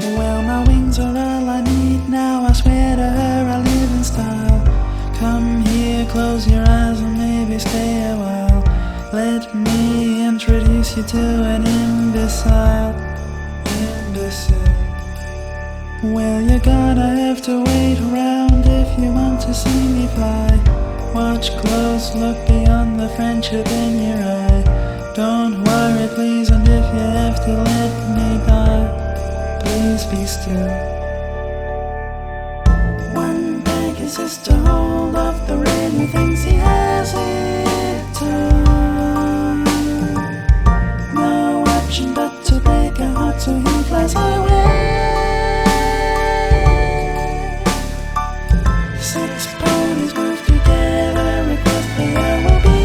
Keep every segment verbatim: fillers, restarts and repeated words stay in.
Well, my wings are all I need now. I swear to her I live in style. Come here, close your eyes and maybe stay a while. Let me introduce you to an imbecile. Imbecile. Well, you're gonna have to wait around if you want to see me fly. Watch close, look beyond the friendship in your eye. Don't worry, please, and if you have to let me die, please be still. One bag is just to hold off the rain who thinks he has it too. No option but to break a heart, so he flies away. Six ponies move together across the air will be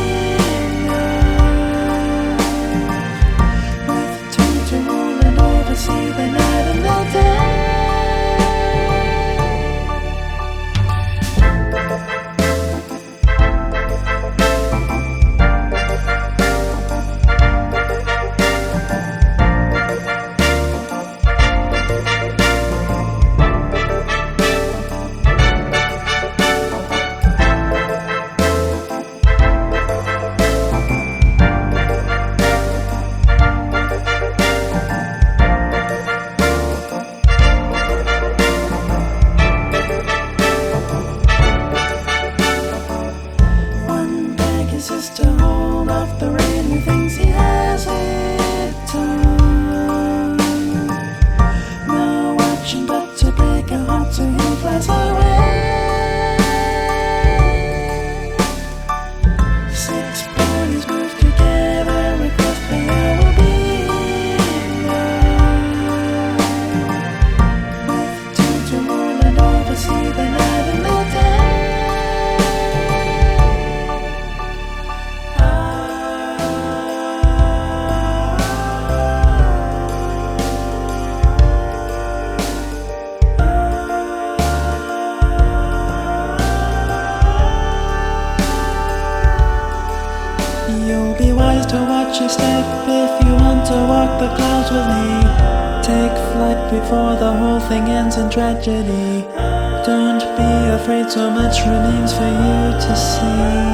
enough. With two to rule and oversee the night and the day. Just to hold off the rain who thinks he has it done. No option but to break a heart, so he flies away. Six bodies move together across the air will be enough. With two to rule and oversee the night and the day. You'll be wise to watch your step if you want to walk the clouds with me. Take flight before the whole thing ends in tragedy. Don't be afraid, so much remains for you to see.